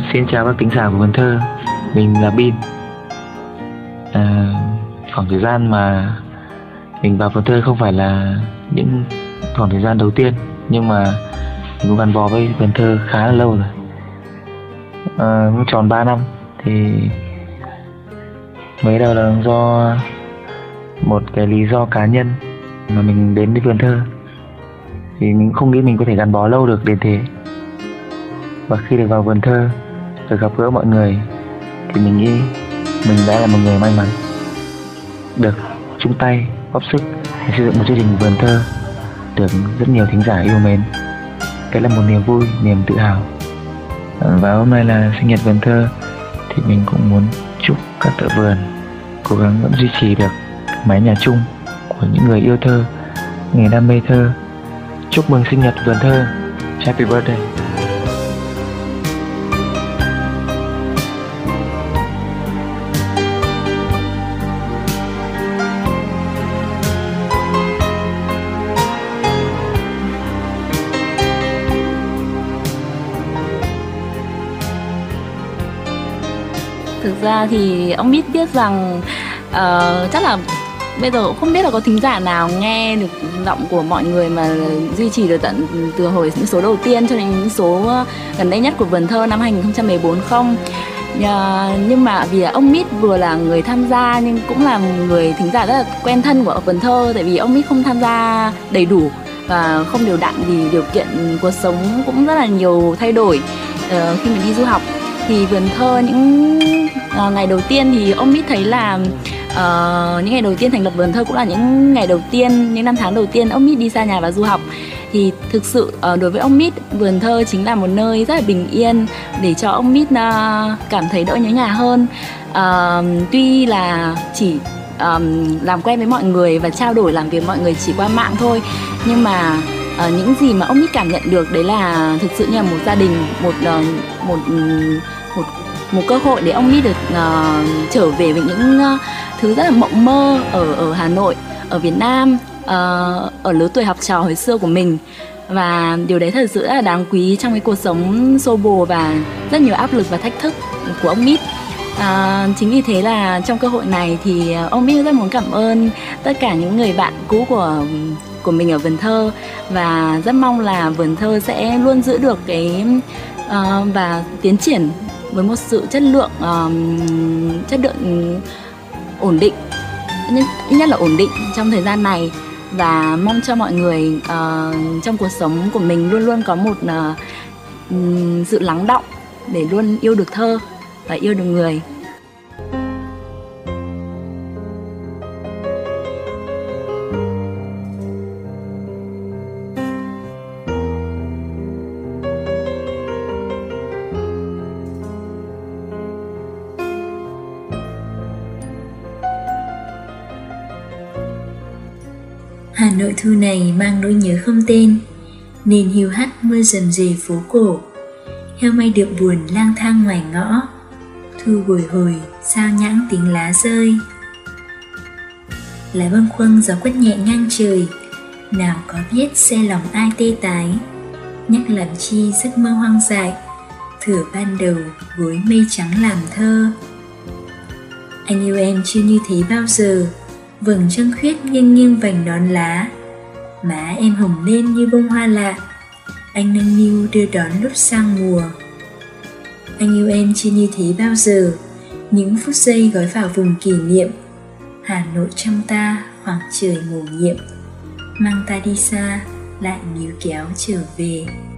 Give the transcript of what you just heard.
Xin chào các thính giả của Vườn Thơ, mình là Bin. Khoảng thời gian mà mình vào Vườn Thơ không phải là những khoảng thời gian đầu tiên, nhưng mà mình cũng gắn bó với Vườn Thơ khá là lâu rồi. Cũng tròn 3 năm thì mới đầu là do một cái lý do cá nhân mà mình đến với Vườn Thơ, thì mình không nghĩ mình có thể gắn bó lâu được đến thế. Và khi được vào Vườn Thơ, được gặp gỡ mọi người, thì mình nghĩ mình đã là một người may mắn được chung tay góp sức để xây dựng một chương trình Vườn Thơ được rất nhiều thính giả yêu mến. Cái là một niềm vui, niềm tự hào. Và hôm nay là sinh nhật Vườn Thơ, thì mình cũng muốn chúc các thợ vườn cố gắng vẫn duy trì được mái nhà chung của những người yêu thơ, người đam mê thơ. Chúc mừng sinh nhật Vườn Thơ, Happy birthday. Thực ra thì ông biết rằng chắc là bây giờ cũng không biết là có thính giả nào nghe được giọng của mọi người mà duy trì được tận từ hồi những số đầu tiên cho đến những số gần đây nhất của Vườn Thơ năm 2014 không. Nhưng mà vì ông Mít vừa là người tham gia nhưng cũng là một người thính giả rất là quen thân của Vườn Thơ, tại vì ông Mít không tham gia đầy đủ và không đều đặn vì điều kiện cuộc sống cũng rất là nhiều thay đổi. Khi mình đi du học thì Vườn Thơ những ngày đầu tiên thì ông Mít thấy là những ngày đầu tiên thành lập Vườn Thơ cũng là những ngày đầu tiên, những năm tháng đầu tiên ông Mít đi xa nhà và du học. Thì thực sự đối với ông Mít, Vườn Thơ chính là một nơi rất là bình yên để cho ông Mít cảm thấy đỡ nhớ nhà hơn. Tuy là chỉ làm quen với mọi người và trao đổi làm việc với mọi người chỉ qua mạng thôi, nhưng mà những gì mà ông Mít cảm nhận được đấy là thực sự như là một gia đình, một cơ hội để ông Mít được trở về với những thứ rất là mộng mơ ở Hà Nội, ở Việt Nam, ở lứa tuổi học trò hồi xưa của mình. Và điều đấy thật sự rất là đáng quý trong cái cuộc sống xô bồ và rất nhiều áp lực và thách thức của ông Mít. Chính vì thế là trong cơ hội này thì ông Mít rất muốn cảm ơn tất cả những người bạn cũ của mình ở Vườn Thơ, và rất mong là Vườn Thơ sẽ luôn giữ được cái và tiến triển với một sự chất lượng ổn định, nhất là ổn định trong thời gian này. Và mong cho mọi người trong cuộc sống của mình luôn luôn có một sự lắng đọng để luôn yêu được thơ và yêu được người. Hà Nội thu này mang nỗi nhớ không tên, nên hiu hắt mưa rầm rề phố cổ. Heo may điệu buồn lang thang ngoài ngõ, thu bồi hồi sao nhãng tiếng lá rơi. Lá bâng khuâng gió quất nhẹ ngang trời, nào có biết xe lòng ai tê tái. Nhắc làm chi giấc mơ hoang dại, thửa ban đầu gối mây trắng làm thơ. Anh yêu em chưa như thế bao giờ, vầng trăng khuyết nghiêng nghiêng vành nón lá. Má em hồng lên như bông hoa lạ, anh nâng niu đưa đón lúc sang mùa. Anh yêu em chưa như thế bao giờ, những phút giây gói vào vùng kỷ niệm. Hà Nội trong ta khoảng trời mầu nhiệm, mang ta đi xa lại níu kéo trở về.